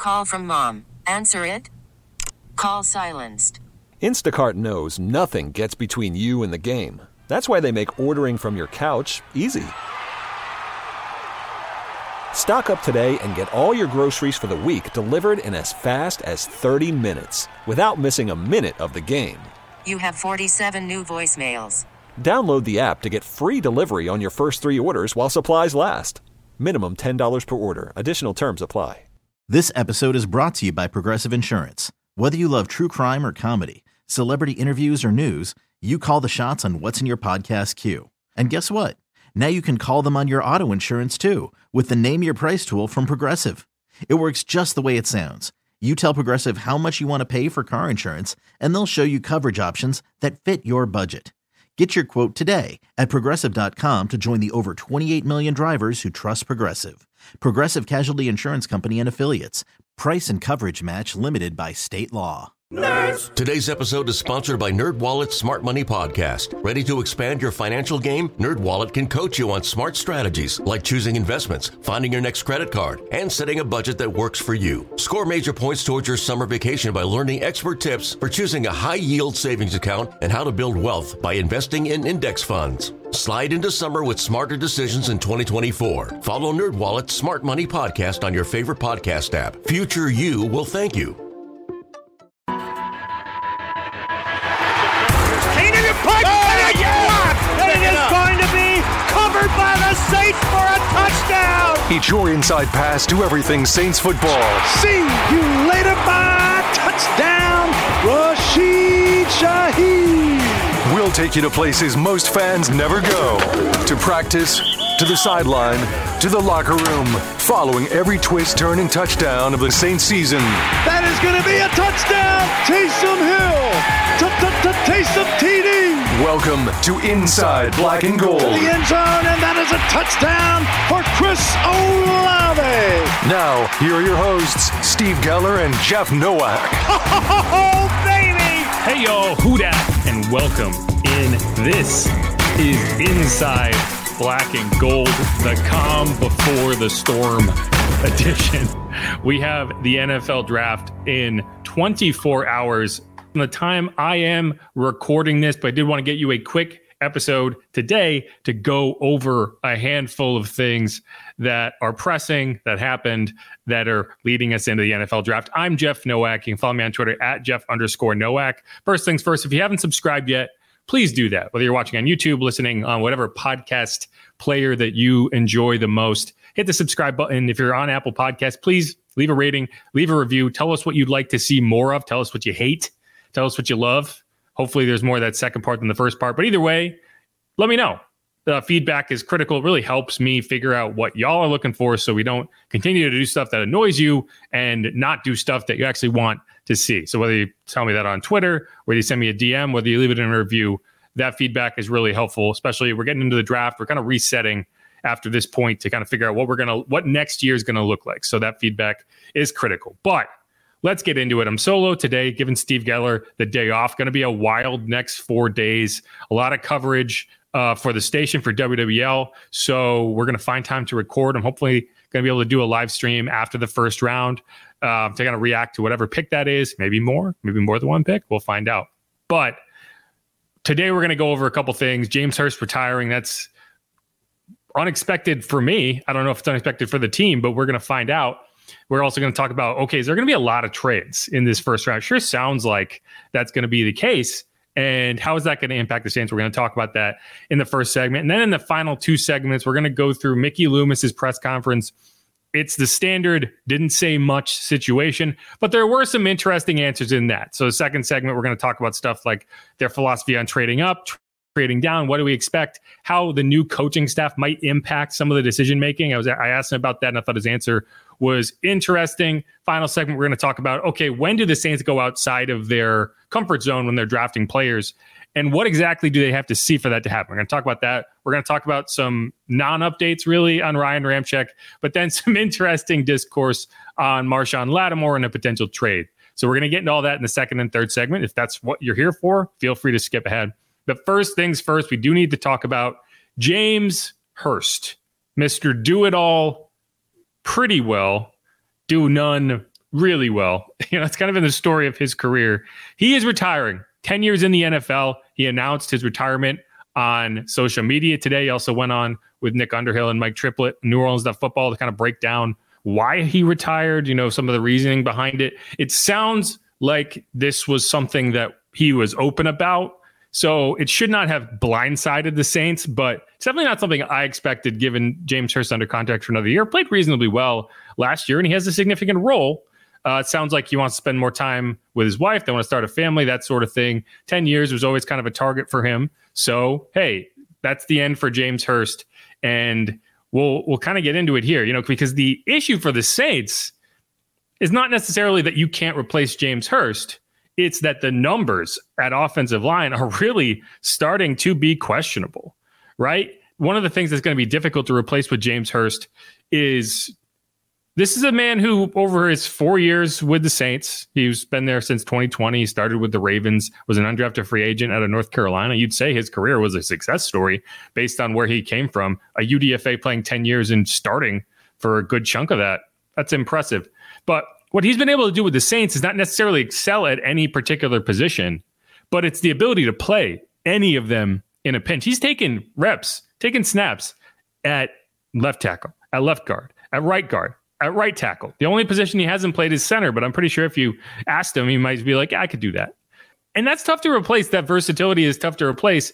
Call from mom. Answer it. Call silenced. Instacart knows nothing gets between you and the game. That's why they make ordering from your couch easy. Stock up today and get all your groceries for the week delivered in as fast as 30 minutes without missing a minute of the game. You have 47 new voicemails. Download the app to get free delivery on your first 3 orders while supplies last. Minimum $10 per order. Additional terms apply. This episode is brought to you by Progressive Insurance. Whether you love true crime or comedy, celebrity interviews or news, you call the shots on what's in your podcast queue. And guess what? Now you can call them on your auto insurance too with the Name Your Price tool from Progressive. It works just the way it sounds. You tell Progressive how much you want to pay for car insurance, and they'll show you coverage options that fit your budget. Get your quote today at Progressive.com to join the over 28 million drivers who trust Progressive. Progressive Casualty Insurance Company and Affiliates. Price and coverage match limited by state law. Nerds! Today's episode is sponsored by NerdWallet's Smart Money Podcast. Ready to expand your financial game? NerdWallet can coach you on smart strategies like choosing investments, finding your next credit card, and setting a budget that works for you. Score major points towards your summer vacation by learning expert tips for choosing a high-yield savings account and how to build wealth by investing in index funds. Slide into summer with smarter decisions in 2024. Follow NerdWallet's Smart Money Podcast on your favorite podcast app. Future you will thank you. By the Saints for a touchdown! It's your inside pass to everything Saints football. See you later, bye! Touchdown, Rashid Shaheed! We'll take you to places most fans never go. To practice, to the sideline, to the locker room. Following every twist, turn, and touchdown of the Saints season. That is going to be a touchdown! Taysom Hill! Taysom TD! Welcome to Inside Black and Gold. The end zone, and that is a touchdown for Chris Olave. Now, here are your hosts, Steve Geller and Jeff Nowak. Oh, baby! Hey, y'all, who dat? And welcome in. This is Inside Black and Gold, the calm before the storm edition. We have the NFL draft in 24 hours. From the time I am recording this, but I did want to get you a quick episode today to go over a handful of things that are pressing, that happened, that are leading us into the NFL draft. I'm Jeff Nowak. You can follow me on Twitter at Jeff_Nowak. First things first, if you haven't subscribed yet, please do that. Whether you're watching on YouTube, listening on whatever podcast player that you enjoy the most, hit the subscribe button. If you're on Apple Podcasts, please leave a rating, leave a review. Tell us what you'd like to see more of. Tell us what you hate. Tell us what you love. Hopefully there's more of that second part than the first part. But either way, let me know. The feedback is critical. It really helps me figure out what y'all are looking for so we don't continue to do stuff that annoys you and not do stuff that you actually want to see. So whether you tell me that on Twitter, whether you send me a DM, whether you leave it in a review, that feedback is really helpful, especially we're getting into the draft. We're kind of resetting after this point to kind of figure out what next year is going to look like. So that feedback is critical. But let's get into it. I'm solo today, giving Steve Geller the day off. Going to be a wild next 4 days. A lot of coverage for the station for WWL. So we're going to find time to record. I'm hopefully going to be able to do a live stream after the first round to kind of react to whatever pick that is. Maybe more than one pick. We'll find out. But today we're going to go over a couple things. James Hurst retiring. That's unexpected for me. I don't know if it's unexpected for the team, but we're going to find out. We're also going to talk about, okay, is there going to be a lot of trades in this first round? Sure sounds like that's going to be the case. And how is that going to impact the Saints? We're going to talk about that in the first segment. And then in the final two segments, we're going to go through Mickey Loomis's press conference. It's the standard didn't say much situation, but there were some interesting answers in that. So the second segment, we're going to talk about stuff like their philosophy on trading up, trading down. What do we expect? How the new coaching staff might impact some of the decision making. I asked him about that, and I thought his answer was interesting. Final segment, we're going to talk about, okay, when do the Saints go outside of their comfort zone when they're drafting players? And what exactly do they have to see for that to happen? We're going to talk about that. We're going to talk about some non-updates, really, on Ryan Ramczyk, but then some interesting discourse on Marshawn Lattimore and a potential trade. So we're going to get into all that in the second and third segment. If that's what you're here for, feel free to skip ahead. But first things first, we do need to talk about James Hurst, Mr. Do-It-All pretty well, do none really well. It's kind of in the story of his career. He is retiring. 10 years in the NFL. He announced his retirement on social media today. He also went on with Nick Underhill and Mike Triplett, New Orleans Football, to kind of break down why he retired, some of the reasoning behind it. It sounds like this was something that he was open about. So it should not have blindsided the Saints, but it's definitely not something I expected given James Hurst under contract for another year. Played reasonably well last year, and he has a significant role. It sounds like he wants to spend more time with his wife. They want to start a family, that sort of thing. 10 years was always kind of a target for him. So, hey, that's the end for James Hurst. And we'll kind of get into it here, because the issue for the Saints is not necessarily that you can't replace James Hurst. It's that the numbers at offensive line are really starting to be questionable, right? One of the things that's going to be difficult to replace with James Hurst is this is a man who, over his 4 years with the Saints, he's been there since 2020. He started with the Ravens, was an undrafted free agent out of North Carolina. You'd say his career was a success story based on where he came from. A UDFA playing 10 years and starting for a good chunk of that. That's impressive. But what he's been able to do with the Saints is not necessarily excel at any particular position, but it's the ability to play any of them in a pinch. He's taken reps, taken snaps at left tackle, at left guard, at right tackle. The only position he hasn't played is center, but I'm pretty sure if you asked him, he might be like, yeah, I could do that. And that's tough to replace. That versatility is tough to replace.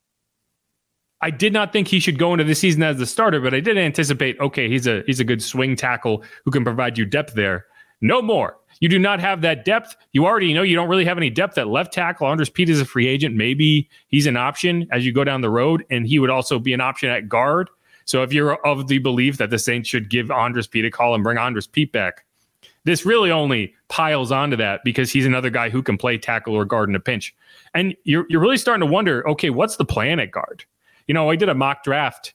I did not think he should go into the season as the starter, but I did anticipate, okay, he's a good swing tackle who can provide you depth there. No more. You do not have that depth. You already know you don't really have any depth at left tackle. Andres Pete is a free agent. Maybe he's an option as you go down the road, and he would also be an option at guard. So if you're of the belief that the Saints should give Andres Pete a call and bring Andres Pete back, this really only piles onto that because he's another guy who can play tackle or guard in a pinch. And you're really starting to wonder, okay, what's the plan at guard? I did a mock draft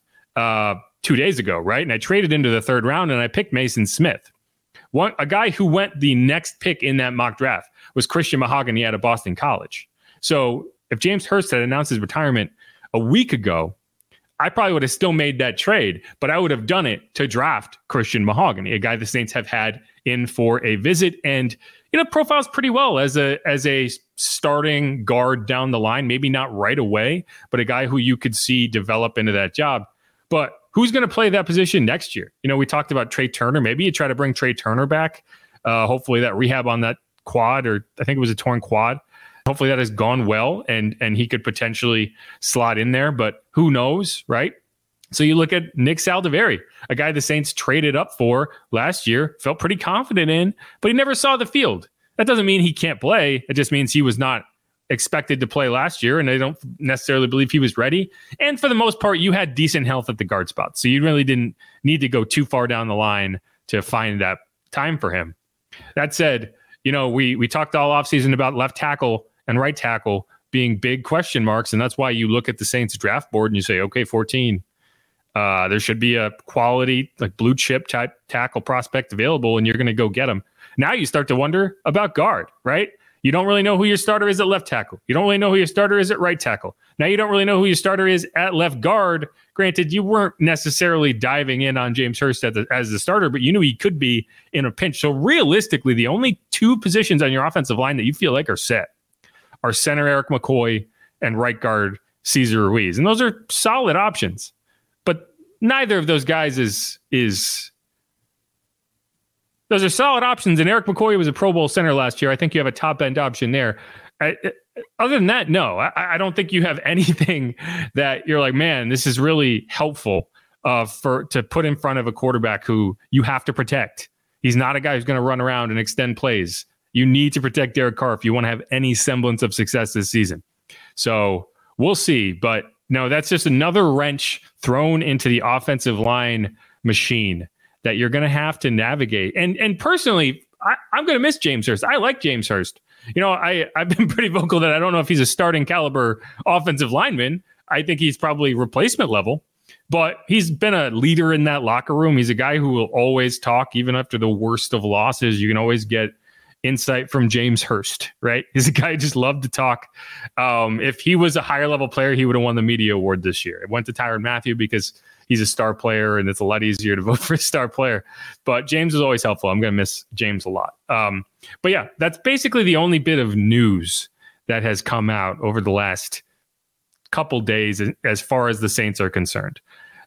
2 days ago, right? And I traded into the third round and I picked Mason Smith. A guy who went the next pick in that mock draft was Christian Mahogany out of Boston College. So if James Hurst had announced his retirement a week ago, I probably would have still made that trade, but I would have done it to draft Christian Mahogany, a guy the Saints have had in for a visit and, profiles pretty well as a starting guard down the line, maybe not right away, but a guy who you could see develop into that job. But who's going to play that position next year? We talked about Trey Turner. Maybe you try to bring Trey Turner back. Hopefully that rehab on that quad, or I think it was a torn quad. Hopefully that has gone well and he could potentially slot in there, but who knows, right? So you look at Nick Saldiveri, a guy the Saints traded up for last year, felt pretty confident in, but he never saw the field. That doesn't mean he can't play. It just means he was not expected to play last year, and I don't necessarily believe he was ready. And for the most part, you had decent health at the guard spot, so you really didn't need to go too far down the line to find that time for him. That said, we talked all offseason about left tackle and right tackle being big question marks, and that's why you look at the Saints draft board and you say, okay, 14. There should be a quality, like blue chip type tackle prospect available, and you're going to go get him. Now you start to wonder about guard, right? You don't really know who your starter is at left tackle. You don't really know who your starter is at right tackle. Now you don't really know who your starter is at left guard. Granted, you weren't necessarily diving in on James Hurst as the starter, but you knew he could be in a pinch. So realistically, the only two positions on your offensive line that you feel like are set are center Eric McCoy and right guard Cesar Ruiz. And those are solid options. But neither of those guys is those are solid options. And Eric McCoy was a Pro Bowl center last year. I think you have a top end option there. Other than that, no, I don't think you have anything that you're like, man, this is really helpful to put in front of a quarterback who you have to protect. He's not a guy who's going to run around and extend plays. You need to protect Derek Carr if you want to have any semblance of success this season. So we'll see. But no, that's just another wrench thrown into the offensive line machine that you're going to have to navigate. And personally, I'm going to miss James Hurst. I like James Hurst. I've been pretty vocal that I don't know if he's a starting caliber offensive lineman. I think he's probably replacement level, but he's been a leader in that locker room. He's a guy who will always talk, even after the worst of losses. You can always get insight from James Hurst, right? He's a guy who just loved to talk. If he was a higher level player, he would have won the media award this year. It went to Tyrann Mathieu because he's a star player and it's a lot easier to vote for a star player. But James is always helpful. I'm going to miss James a lot. But yeah, that's basically the only bit of news that has come out over the last couple days as far as the Saints are concerned.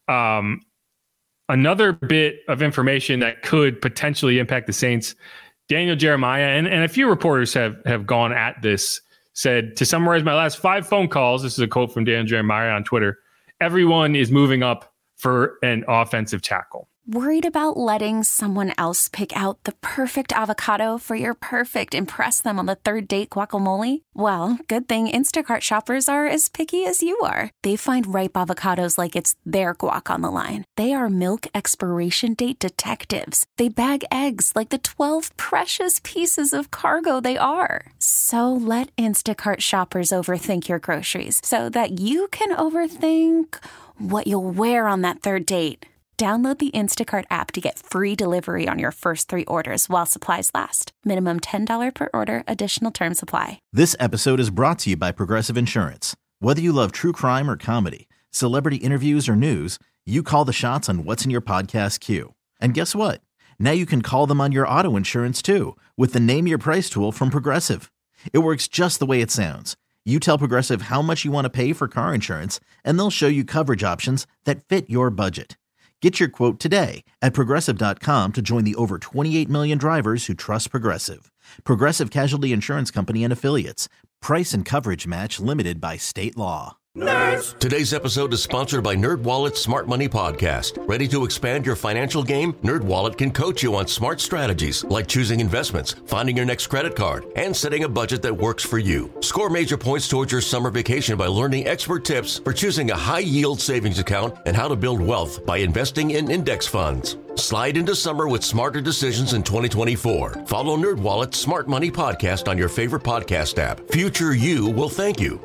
Another bit of information that could potentially impact the Saints, Daniel Jeremiah and a few reporters have gone at this, said, to summarize my last 5 phone calls, this is a quote from Daniel Jeremiah on Twitter, everyone is moving up for an offensive tackle. Worried about letting someone else pick out the perfect avocado for your perfect impress them on the third date guacamole? Well, good thing Instacart shoppers are as picky as you are. They find ripe avocados like it's their guac on the line. They are milk expiration date detectives. They bag eggs like the 12 precious pieces of cargo they are. So let Instacart shoppers overthink your groceries so that you can overthink what you'll wear on that third date. Download the Instacart app to get free delivery on your first 3 orders while supplies last. Minimum $10 per order. Additional terms apply. This episode is brought to you by Progressive Insurance. Whether you love true crime or comedy, celebrity interviews or news, you call the shots on what's in your podcast queue. And guess what? Now you can call them on your auto insurance too with the Name Your Price tool from Progressive. It works just the way it sounds. You tell Progressive how much you want to pay for car insurance, and they'll show you coverage options that fit your budget. Get your quote today at Progressive.com to join the over 28 million drivers who trust Progressive. Progressive Casualty Insurance Company and Affiliates. Price and coverage match limited by state law. Nerds. Today's episode is sponsored by NerdWallet's Smart Money Podcast. Ready to expand your financial game? NerdWallet can coach you on smart strategies like choosing investments, finding your next credit card, and setting a budget that works for you. Score major points towards your summer vacation by learning expert tips for choosing a high-yield savings account and how to build wealth by investing in index funds. Slide into summer with smarter decisions in 2024. Follow NerdWallet's Smart Money Podcast on your favorite podcast app. Future you will thank you.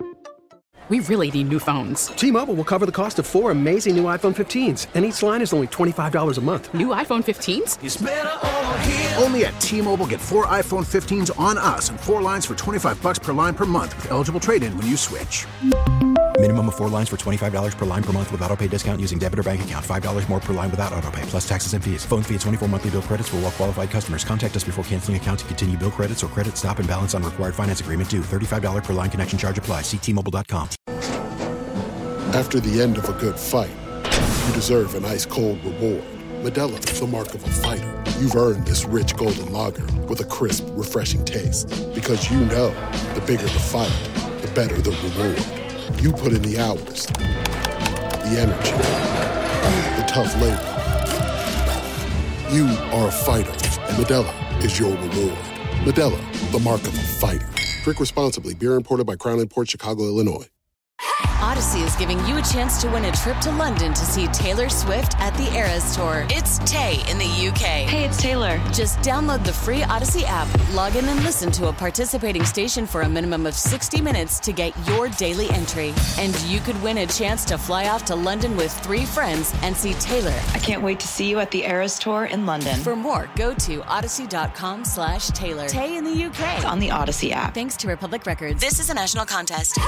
We really need new phones. T-Mobile will cover the cost of 4 amazing new iPhone 15s, and each line is only $25 a month. New iPhone 15s? It's better over here. Only at T-Mobile, get 4 iPhone 15s on us and 4 lines for $25 per line per month with eligible trade-in when you switch. Minimum of 4 lines for $25 per line per month with autopay discount using debit or bank account. $5 more per line without autopay, plus taxes and fees. Phone fee at 24 monthly bill credits for well-qualified customers. Contact us before canceling account to continue bill credits or credit stop and balance on required finance agreement due. $35 per line connection charge applies. See T-Mobile.com. After the end of a good fight, you deserve an ice-cold reward. Modelo is the mark of a fighter. You've earned this rich golden lager with a crisp, refreshing taste. Because you know, the bigger the fight, the better the reward. You put in the hours, the energy, the tough labor. You are a fighter, and Modelo is your reward. Modelo, the mark of a fighter. Drink responsibly. Beer imported by Crown Imports, Chicago, Illinois. Odyssey is giving you a chance to win a trip to London to see Taylor Swift at the Eras Tour. It's Tay in the UK. Hey, it's Taylor. Just download the free Odyssey app, log in and listen to a participating station for a minimum of 60 minutes to get your daily entry. And you could win a chance to fly off to London with 3 friends and see Taylor. I can't wait to see you at the Eras Tour in London. For more, go to odyssey.com/Taylor. Tay in the UK. It's on the Odyssey app. Thanks to Republic Records. This is a national contest.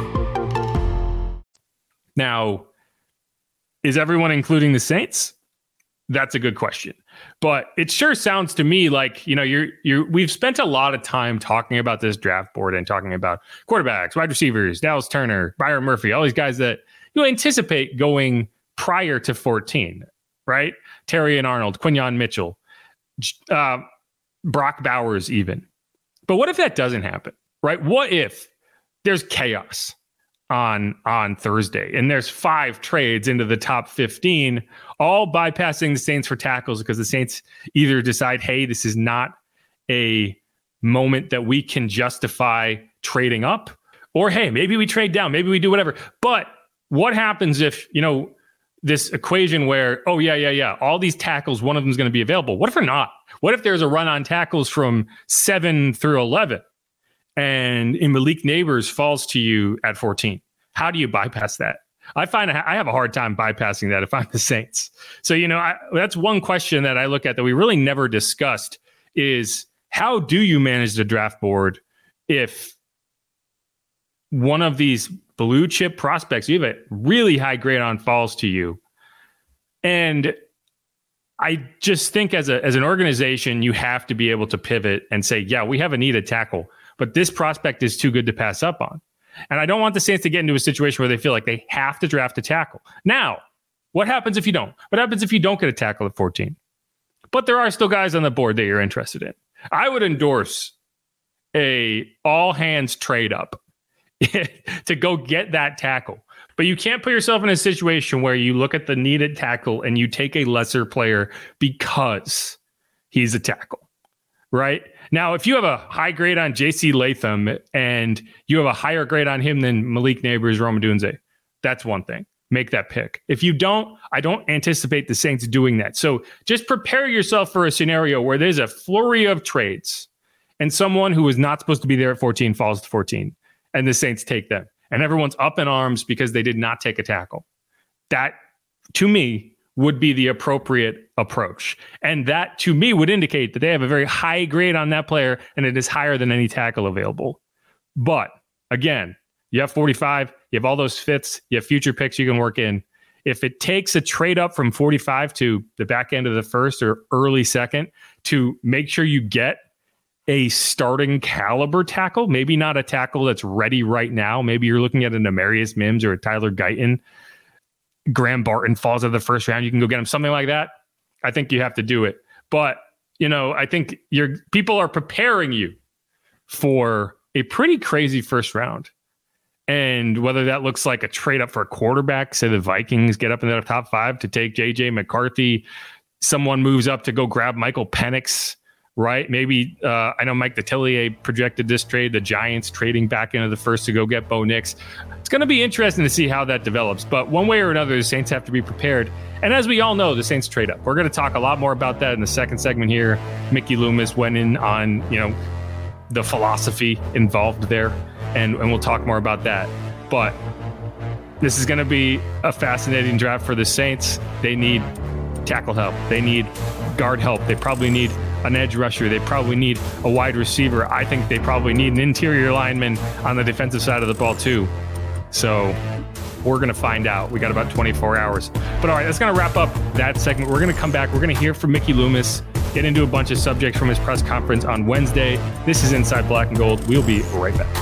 Now, is everyone including the Saints? That's a good question. But it sure sounds to me like, we've spent a lot of time talking about this draft board and talking about quarterbacks, wide receivers, Dallas Turner, Byron Murphy, all these guys that you anticipate going prior to 14, right? Terry and Arnold, Quinyon Mitchell, Brock Bowers even. But what if that doesn't happen, right? What if there's chaos on Thursday and there's 5 trades into the top 15, all bypassing the Saints for tackles because the Saints either decide, hey, this is not a moment that we can justify trading up, or hey, maybe we trade down, maybe we do whatever. But what happens if, this equation where, oh, yeah, all these tackles, one of them is going to be available. What if they're not? What if there's a run on tackles from 7 through 11? And Malik Neighbors falls to you at 14. How do you bypass that? I find I have a hard time bypassing that if I'm the Saints. So, that's one question that I look at that we really never discussed is, how do you manage the draft board if one of these blue chip prospects you have a really high grade on falls to you? And I just think as an organization, you have to be able to pivot and say, yeah, we have a need at tackle, but this prospect is too good to pass up on. And I don't want the Saints to get into a situation where they feel like they have to draft a tackle. Now, what happens if you don't? What happens if you don't get a tackle at 14? But there are still guys on the board that you're interested in. I would endorse a all hands trade up to go get that tackle. But you can't put yourself in a situation where you look at the needed tackle and you take a lesser player because he's a tackle, right? Now, if you have a high grade on J.C. Latham and you have a higher grade on him than Malik Neighbors, Rome Odunze, that's one thing. Make that pick. If you don't, I don't anticipate the Saints doing that. So just prepare yourself for a scenario where there's a flurry of trades and someone who is not supposed to be there at 14 falls to 14 and the Saints take them. And everyone's up in arms because they did not take a tackle. That, to me, would be the appropriate approach. And that, to me, would indicate that they have a very high grade on that player and it is higher than any tackle available. But, again, you have 45, you have all those fits, you have future picks you can work in. If it takes a trade up from 45 to the back end of the first or early second to make sure you get a starting caliber tackle, maybe not a tackle that's ready right now. Maybe you're looking at an Amarius Mims or a Tyler Guyton. Graham Barton falls out of the first round. You can go get him, something like that. I think you have to do it. But, I think people are preparing you for a pretty crazy first round. And whether that looks like a trade up for a quarterback, say the Vikings get up in the top 5 to take JJ McCarthy, someone moves up to go grab Michael Penix, right? Maybe I know Mike Detillier projected this trade, the Giants trading back into the first to go get Bo Nix. It's going to be interesting to see how that develops. But one way or another, the Saints have to be prepared. And as we all know, the Saints trade up. We're going to talk a lot more about that in the second segment here. Mickey Loomis went in on, the philosophy involved there. And we'll talk more about that. But this is going to be a fascinating draft for the Saints. They need tackle help. They need guard help. They probably need an edge rusher. They probably need a wide receiver. I think they probably need an interior lineman on the defensive side of the ball too. So we're going to find out. We got about 24 hours. But all right, that's going to wrap up that segment. We're going to come back. We're going to hear from Mickey Loomis, get into a bunch of subjects from his press conference on Wednesday. This is Inside Black and Gold. We'll be right back.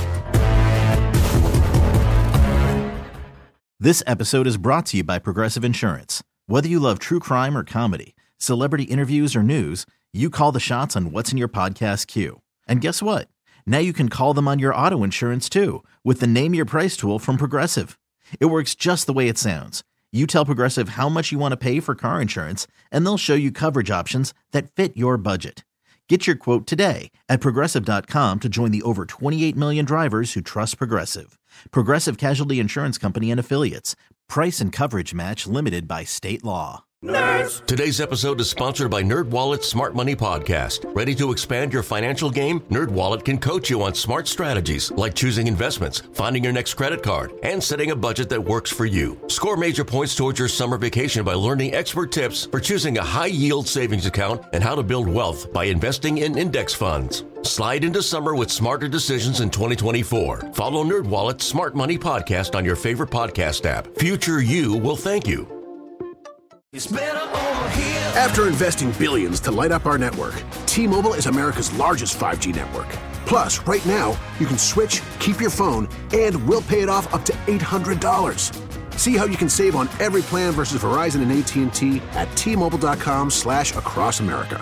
This episode is brought to you by Progressive Insurance. Whether you love true crime or comedy, celebrity interviews or news, you call the shots on what's in your podcast queue. And guess what? Now you can call them on your auto insurance too with the Name Your Price tool from Progressive. It works just the way it sounds. You tell Progressive how much you want to pay for car insurance, and they'll show you coverage options that fit your budget. Get your quote today at Progressive.com to join the over 28 million drivers who trust Progressive. Progressive Casualty Insurance Company and Affiliates. Price and coverage match limited by state law. Nerds! Today's episode is sponsored by NerdWallet's Smart Money Podcast. Ready to expand your financial game? NerdWallet can coach you on smart strategies like choosing investments, finding your next credit card, and setting a budget that works for you. Score major points towards your summer vacation by learning expert tips for choosing a high-yield savings account and how to build wealth by investing in index funds. Slide into summer with smarter decisions in 2024. Follow NerdWallet's Smart Money Podcast on your favorite podcast app. Future you will thank you. After investing billions to light up our network, T-Mobile is America's largest 5G network. Plus, right now, you can switch, keep your phone, and we'll pay it off up to $800. See how you can save on every plan versus Verizon and AT&T at T-Mobile.com/across America.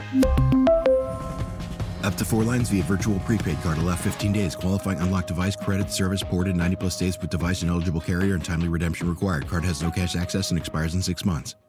Up to 4 lines via virtual prepaid card. Allow 15 days. Qualifying unlocked device credit service ported 90+ days with device and eligible carrier and timely redemption required. Card has no cash access and expires in 6 months.